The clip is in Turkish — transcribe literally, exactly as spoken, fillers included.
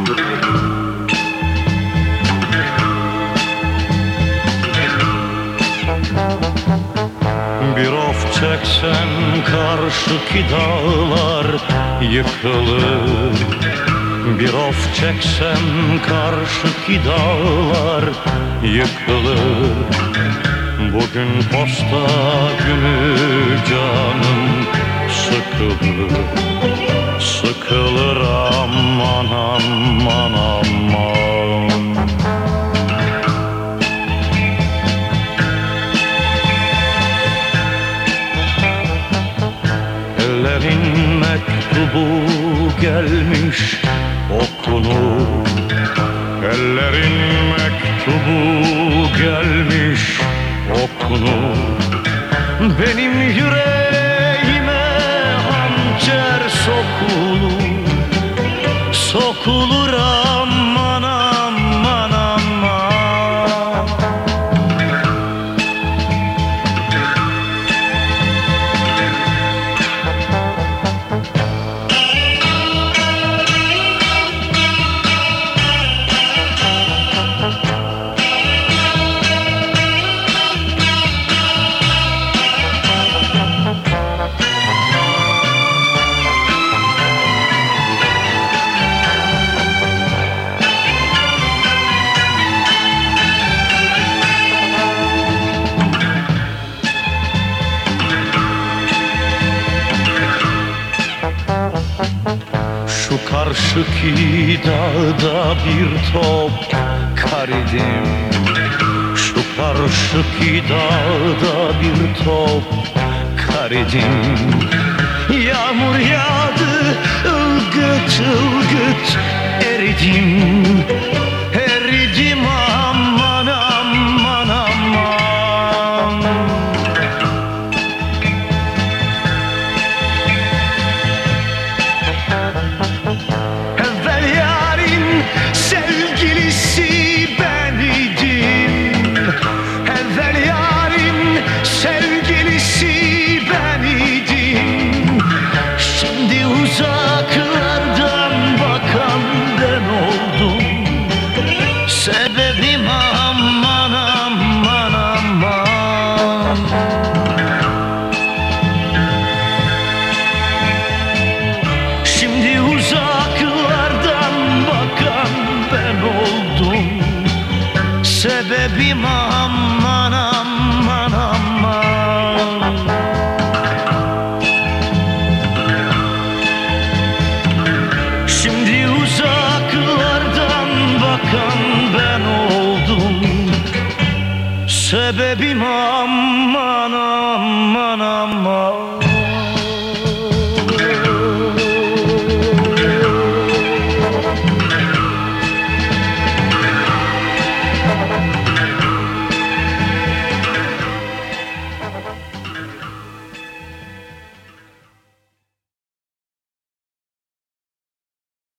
Bir of çeksen karşıki dağlar yıkılır. Bir of çeksem karşıki dağlar yıkılır. Bugün posta günü canım sıkılır. Sıkılır aman aman aman. Ellerin mektubu gelmiş okunur. Ellerin mektubu gelmiş okunur. Benim yüreğime hançer sokulur. Sokulur aman aman aman. Şu karşıki dağda bir top kar idim. Şu karşıki dağda bir top kar idim. Yağmur yağdı, ılgıt ılgıt eridim. Eridim aman aman aman. Evvel yarın sevgilisi ben idim. Evvel yarın sevgilisi ben idim. Şimdi uzaklardan bakan ben oldum. Sebebim aman aman aman. Şimdi uzaklardan bakan ben oldum. Sebebim aman aman aman. Şimdi uzaklardan bakan ben oldum. Sebebim aman aman aman.